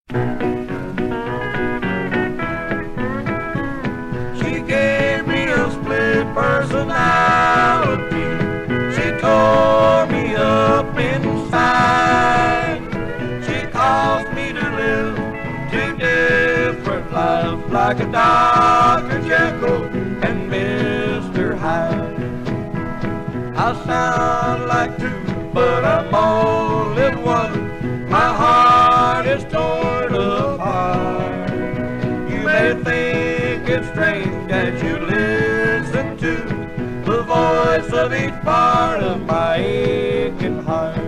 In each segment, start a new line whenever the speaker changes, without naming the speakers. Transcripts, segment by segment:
She gave me a split personality. She tore me up inside. She caused me to live two different lives, like a Dr. Jekyll and Mr. Hyde. I sound like two, but I'm only one. My heart is torn apart. You may think it's strange as you listen to the voice of each part of my aching heart.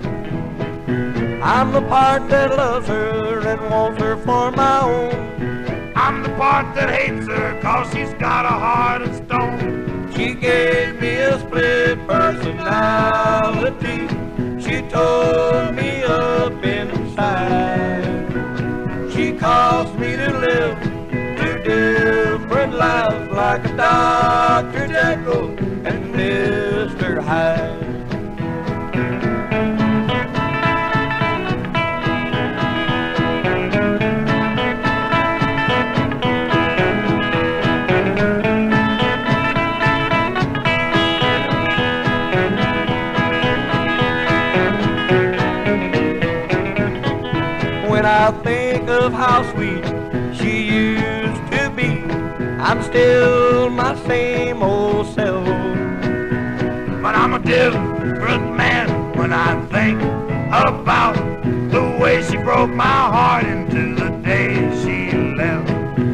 I'm the part that loves her and wants her for my own.
I'm the part that hates her 'cause she's got a heart of stone.
She gave me a split personality. She tore me up inside. She caused me to live two different lives, like a Dr. Jekyll and Mr. Hyde. When I think of how sweet she used to be, I'm still my same old self.
But I'm a different man when I think about the way she broke my heart into the day she left.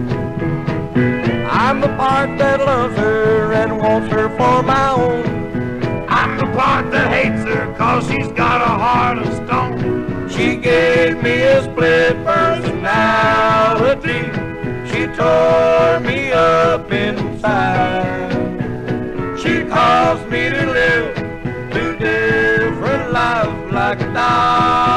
I'm the part that loves her and wants her for my own.
I'm the part that hates her 'cause she's got a heart of stone.
She gave me a split personality. She tore me up inside. She caused me to live two different lives, like a dog